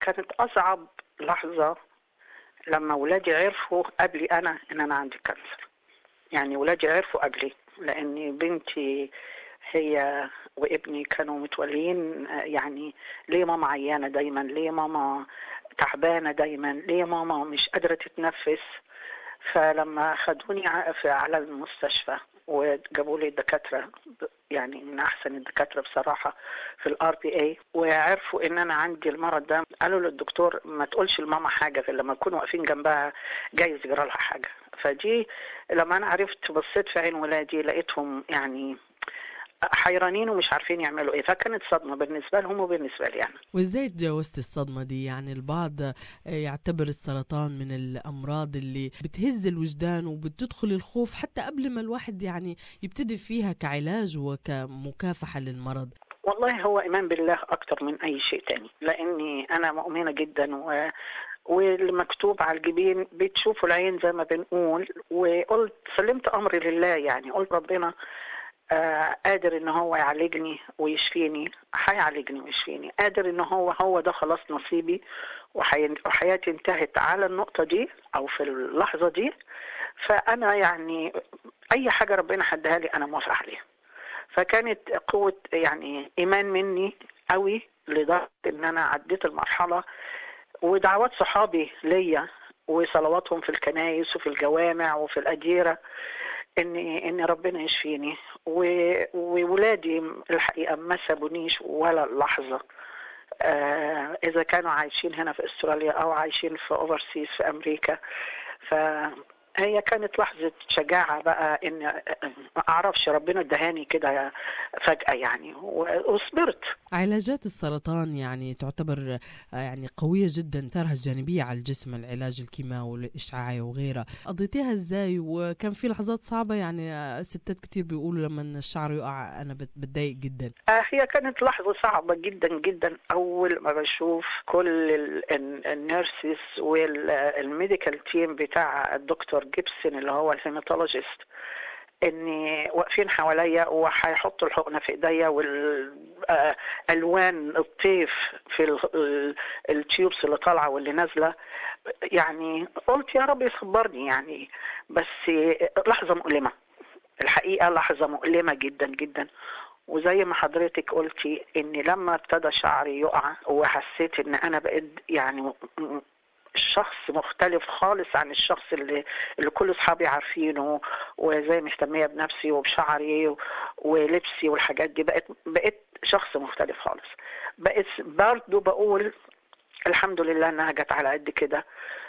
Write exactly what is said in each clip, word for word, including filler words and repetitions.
كانت أصعب لحظة لما ولادي عرفوا قبلي أنا إن أنا عندي كانسر. يعني ولادي عرفوا قبلي، لأن بنتي هي وابني كانوا متولين يعني ليه ماما عيانة دايما، ليه ماما تعبانة دايما، ليه ماما مش قادرة تتنفس. فلما خدوني على المستشفى وجابوا لي الدكاترة، يعني من أحسن الدكاترة بصراحة في الار بي اي، وعرفوا إن أنا عندي المرض ده، قالوا للدكتور ما تقولش لماما حاجة غير لما نكون واقفين جنبها جايز يجرى لها حاجة. فدي لما أنا عرفت بصيت في عين ولادي لقيتهم يعني حيرانين ومش عارفين يعملوا ايه، فكانت صدمة بالنسبة لهم وبالنسبة لي أنا. وازاي تجاوزت الصدمة دي؟ يعني البعض يعتبر السرطان من الأمراض اللي بتهز الوجدان وبتدخل الخوف حتى قبل ما الواحد يعني يبتدي فيها كعلاج وكمكافحة للمرض. والله هو إيمان بالله أكتر من أي شيء تاني، لأني أنا مؤمنة جدا و والمكتوب على الجبين بتشوفوا العين زي ما بنقول. وقلت سلمت أمري لله، يعني قلت ربنا آه قادر ان هو يعالجني ويشفيني، هيعالجني ويشفيني، قادر ان هو هو ده خلاص نصيبي، وحياتي انتهت على النقطة دي او في اللحظة دي. فانا يعني اي حاجة ربنا حدها لي انا موافقة عليها. فكانت قوة يعني ايمان مني قوي لدرجة ان انا عديت المرحلة، ودعوات صحابي ليا وصلواتهم في الكنائس وفي الجوامع وفي الأديرة ان ان ربنا يشفيني. وولادي الحقيقه ما سابونيش ولا لحظه، آه اذا كانوا عايشين هنا في استراليا او عايشين في اوفرسيز في امريكا. فهي كانت لحظه شجاعه بقى، ان ما اعرفش ربنا ادهاني كده فجاه يعني، وصبرت. علاجات السرطان يعني تعتبر يعني قويه جدا، اثارها الجانبيه على الجسم، العلاج الكيماوي والاشعاعي وغيرها، قضيتيها ازاي؟ وكان في لحظات صعبه يعني ستات كتير بيقولوا لما الشعر يقع انا بتضايق جدا. آه هي كانت لحظه صعبه جدا جدا. اول ما بشوف كل النيرسيس والميديكال تيم بتاع الدكتور جيبسون اللي هو الهيماتولوجيست اني واقفين حواليا وهيحطوا الحقنه في ايديا والالوان الطيف في التيوبس اللي طالعه واللي نازله، يعني قلت يا رب يصبرني يعني. بس لحظه مؤلمه الحقيقه، لحظه مؤلمه جدا جدا. وزي ما حضرتك قلتي ان لما ابتدى شعري يقع وحسيت ان انا بقيت يعني شخص مختلف خالص عن الشخص اللي, اللي كل اصحابي عارفينه، وزي مهتميه بنفسي وبشعري ولبسي والحاجات دي، بقيت بقيت شخص مختلف خالص. بقيت برضه بقول الحمد لله انها جت على قد كده.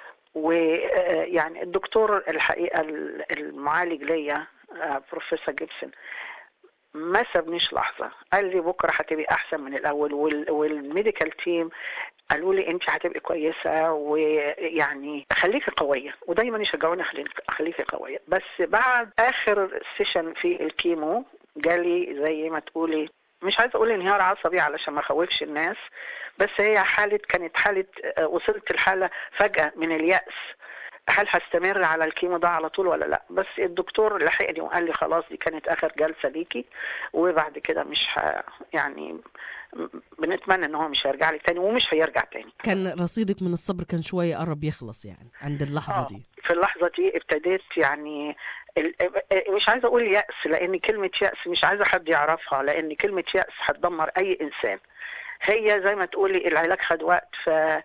ويعني الدكتور الحقيقه المعالج ليا بروفيسور جيبسون ما سابنيش لحظه، قال لي بكره هتبقي احسن من الاول. والميديكال تيم قالوا لي انت هتبقي كويسه، ويعني خليكي قويه، ودايما يشجعوني خليكي قويه. بس بعد اخر سيشن في الكيمو جالي زي ما تقولي، مش عايزه اقول انهيار عصبي علشان ما اخوفش الناس، بس هي حاله كانت حاله وصلت الحاله فجاه من اليأس، هل هستمر على الكيمو ده على طول ولا لا؟ بس الدكتور لحقني وقال لي خلاص دي كانت اخر جلسه ليكي، وبعد كده مش ه... يعني بنتمنى ان هو مش هيرجع لي تاني ومش هيرجع تاني. كان رصيدك من الصبر كان شويه قرب يخلص يعني عند اللحظه آه. دي؟ في اللحظه دي ابتديت يعني مش عايزه اقول يأس، لان كلمه يأس مش عايزه حد يعرفها، لان كلمه يأس هتدمر اي انسان. هي زي ما تقولي العلاج خد وقت، ف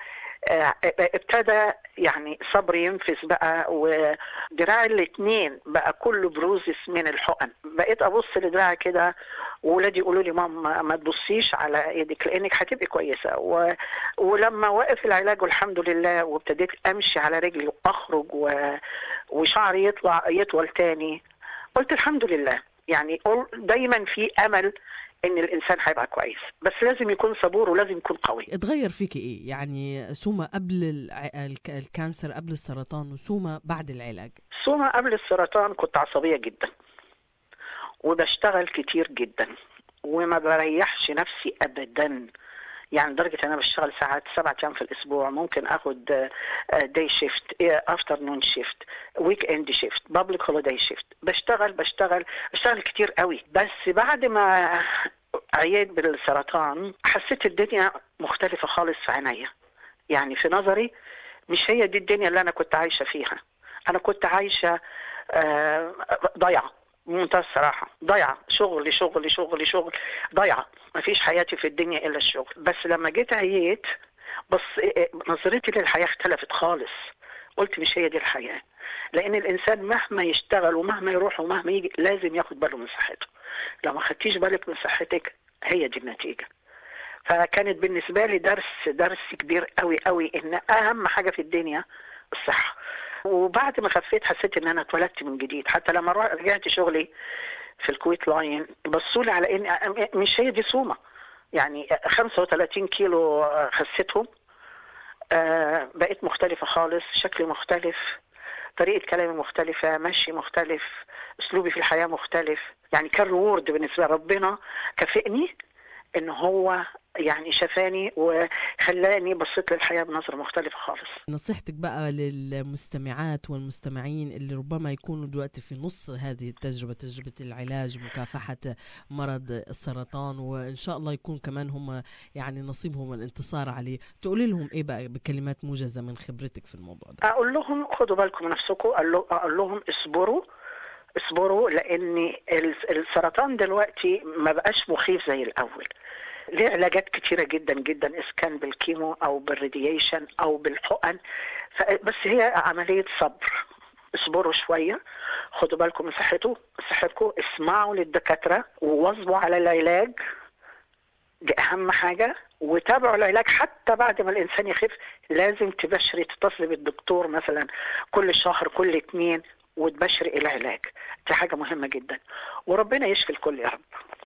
ابتدى يعني صبري ينفذ بقى، ودراعي الاثنين بقى كله بروزس من الحقن. بقيت ابص لدراعي كده وولادي يقولوا لي ماما ما تبصيش على ايدك لانك هتبقي كويسه. و... ولما وقف العلاج والحمد لله وابتديت امشي على رجلي واخرج و... وشعري يطلع يطول تاني، قلت الحمد لله. يعني دايما في امل ان الانسان هيبقى كويس، بس لازم يكون صبور ولازم يكون قوي. اتغير فيك ايه يعني سوما قبل الكانسر، قبل السرطان، وسوما بعد العلاج؟ سوما قبل السرطان كنت عصبية جدا وبشتغل كتير جدا وما بريحش نفسي ابدا، يعني لدرجة انا بشتغل ساعات سبعة ايام في الاسبوع، ممكن اخد داي شيفت، افترنون شيفت، ويك اند شيفت، بابليك هوليداي شيفت، بشتغل بشتغل بشتغل كتير قوي. بس بعد ما عييت بالسرطان حسيت الدنيا مختلفة خالص في عينيا، يعني في نظري مش هي دي الدنيا اللي أنا كنت عايشة فيها. أنا كنت عايشة آه، ضيعة، بمنتهى الصراحة ضيعة، شغل شغل شغل شغل، ضيعة، مفيش حياتي في الدنيا إلا الشغل. بس لما جيت عييت بس نظرتي للحياة اختلفت خالص. قلت مش هي دي الحياة، لأن الإنسان مهما يشتغل ومهما يروح ومهما يجي لازم ياخد باله من صحته. لو ما خدتيش بالك من صحتك هي دي النتيجة. فكانت بالنسبة لي درس درس كبير قوي قوي، إن أهم حاجة في الدنيا الصحة. وبعد ما خفيت حسيت إن أنا اتولدت من جديد. حتى لما رجعت شغلي في الكويت لاين بصوا لي على إن مش هي دي صومة، يعني خمسة وثلاثين كيلو خسيتهم. آه بقيت مختلفة خالص، شكلي مختلف، طريقة كلامي مختلفة، مشي مختلف، أسلوبي في الحياة مختلف. يعني كان ريورد بالنسبة ربنا، كافئني إن هو يعني شفاني وخلاني بصيت للحياة بنظرة مختلفة خالص. نصيحتك بقى للمستمعات والمستمعين اللي ربما يكونوا دلوقتي في نص هذه التجربة، تجربة العلاج ومكافحة مرض السرطان، وإن شاء الله يكون كمان هم يعني نصيبهم الانتصار عليه، تقولي لهم إيه بقى بكلمات موجزة من خبرتك في الموضوع ده؟ أقول لهم خدوا بالكم من نفسكم، أقول لهم اصبروا اصبروا، لأن السرطان دلوقتي ما بقاش مخيف زي الأول. ليه علاجات كتيرة جدا جدا، إذا كان بالكيمو أو بالراديشن أو بالحقن، بس هي عملية صبر. اصبروا شوية، خدوا بالكم من صحته صحتكم، اسمعوا للدكاترة وواظبوا على العلاج، دي أهم حاجة. وتابعوا العلاج حتى بعد ما الإنسان يخف، لازم تبشري تتصلي بالدكتور مثلا كل شهر كل اتنين وتبشري العلاج، دي حاجة مهمة جدا. وربنا يشفي الكل يا رب.